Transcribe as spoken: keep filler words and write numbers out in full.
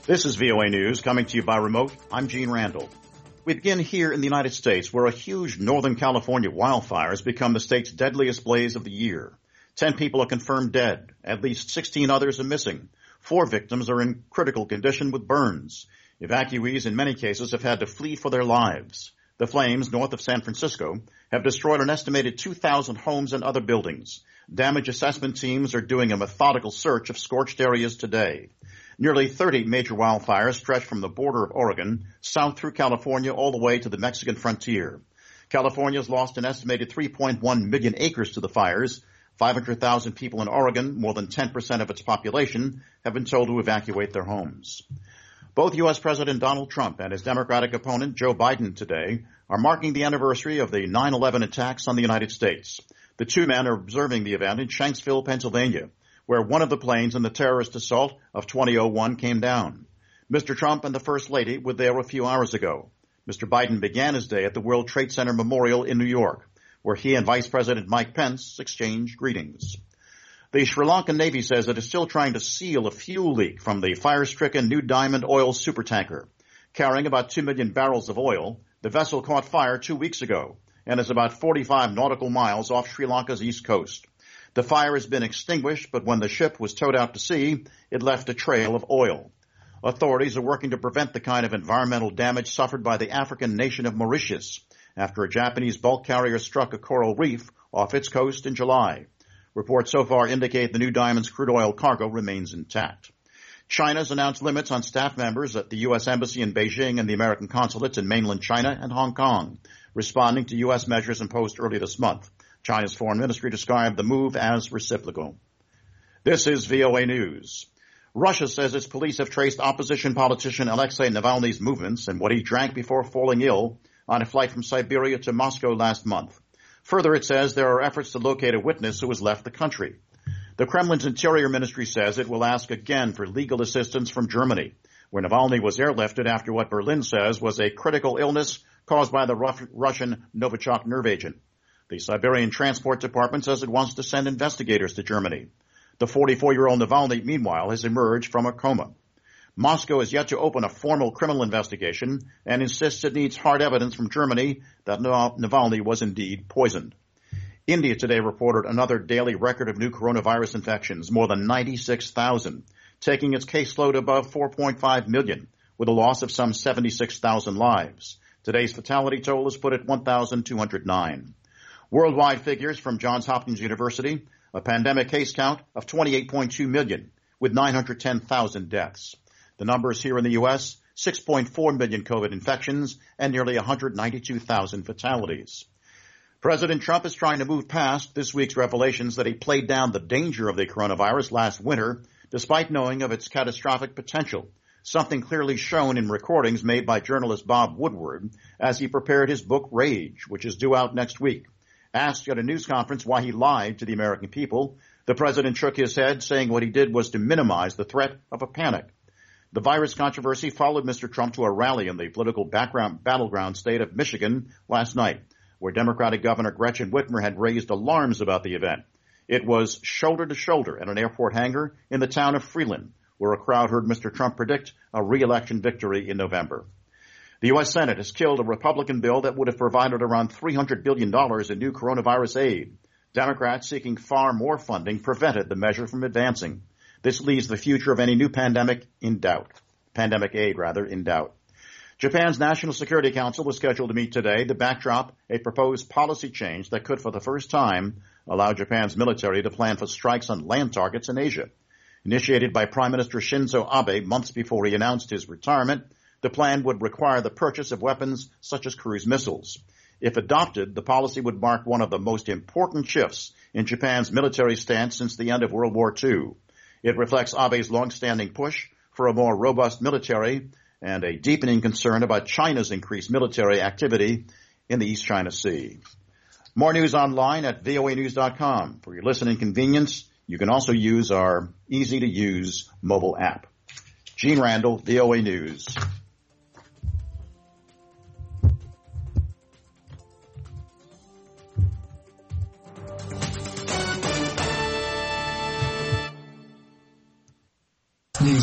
This is V O A News, coming to you by remote. I'm Gene Randall. We begin here in the United States, where a huge Northern California wildfire has become the state's deadliest blaze of the year. Ten people are confirmed dead. At least sixteen others are missing. Four victims are in critical condition with burns. Evacuees in many cases have had to flee for their lives. The flames north of San Francisco have destroyed an estimated two thousand homes and other buildings. Damage assessment teams are doing a methodical search of scorched areas today. Nearly thirty major wildfires stretch from the border of Oregon south through California all the way to the Mexican frontier. California has lost an estimated three point one million acres to the fires. five hundred thousand people in Oregon, more than ten percent of its population, have been told to evacuate their homes. Both U S. President Donald Trump and his Democratic opponent Joe Biden today are marking the anniversary of the nine eleven attacks on the United States. The two men are observing the event in Shanksville, Pennsylvania, where one of the planes in the terrorist assault of twenty oh one came down. Mister Trump and the First Lady were there a few hours ago. Mister Biden began his day at the World Trade Center Memorial in New York, where he and Vice President Mike Pence exchanged greetings. The Sri Lankan Navy says it is still trying to seal a fuel leak from the fire-stricken New Diamond oil supertanker. Carrying about two million barrels of oil, the vessel caught fire two weeks ago and is about forty-five nautical miles off Sri Lanka's east coast. The fire has been extinguished, but when the ship was towed out to sea, it left a trail of oil. Authorities are working to prevent the kind of environmental damage suffered by the African nation of Mauritius after a Japanese bulk carrier struck a coral reef off its coast in July. Reports so far indicate the New Diamond's crude oil cargo remains intact. China's announced limits on staff members at the U S. Embassy in Beijing and the American consulates in mainland China and Hong Kong, responding to U S measures imposed early this month. China's foreign ministry described the move as reciprocal. This is V O A News. Russia says its police have traced opposition politician Alexei Navalny's movements and what he drank before falling ill on a flight from Siberia to Moscow last month. Further, it says there are efforts to locate a witness who has left the country. The Kremlin's Interior Ministry says it will ask again for legal assistance from Germany, where Navalny was airlifted after what Berlin says was a critical illness caused by the Russian Novichok nerve agent. The Siberian Transport Department says it wants to send investigators to Germany. The forty-four-year-old Navalny, meanwhile, has emerged from a coma. Moscow is yet to open a formal criminal investigation and insists it needs hard evidence from Germany that Navalny was indeed poisoned. India today reported another daily record of new coronavirus infections, more than ninety-six thousand, taking its caseload above four point five million, with a loss of some seventy-six thousand lives. Today's fatality total is put at one thousand two hundred nine. Worldwide figures from Johns Hopkins University, a pandemic case count of twenty-eight point two million, with nine hundred ten thousand deaths. The numbers here in the U S, six point four million COVID infections and nearly one hundred ninety-two thousand fatalities. President Trump is trying to move past this week's revelations that he played down the danger of the coronavirus last winter, despite knowing of its catastrophic potential, something clearly shown in recordings made by journalist Bob Woodward as he prepared his book Rage, which is due out next week. Asked at a news conference why he lied to the American people, the president shook his head, saying what he did was to minimize the threat of a panic. The virus controversy followed Mister Trump to a rally in the political background battleground state of Michigan last night, where Democratic Governor Gretchen Whitmer had raised alarms about the event. It was shoulder to shoulder at an airport hangar in the town of Freeland, where a crowd heard Mister Trump predict a re-election victory in November. The U S. Senate has killed a Republican bill that would have provided around three hundred billion dollars in new coronavirus aid. Democrats seeking far more funding prevented the measure from advancing. This leaves the future of any new pandemic in doubt. Pandemic aid, rather, in doubt. Japan's National Security Council was scheduled to meet today to backdrop a proposed policy change that could, for the first time, allow Japan's military to plan for strikes on land targets in Asia. Initiated by Prime Minister Shinzo Abe months before he announced his retirement, the plan would require the purchase of weapons such as cruise missiles. If adopted, the policy would mark one of the most important shifts in Japan's military stance since the end of World War Two. It reflects Abe's long-standing push for a more robust military and a deepening concern about China's increased military activity in the East China Sea. More news online at V O A news dot com. For your listening convenience, you can also use our easy-to-use mobile app. Gene Randall, V O A News.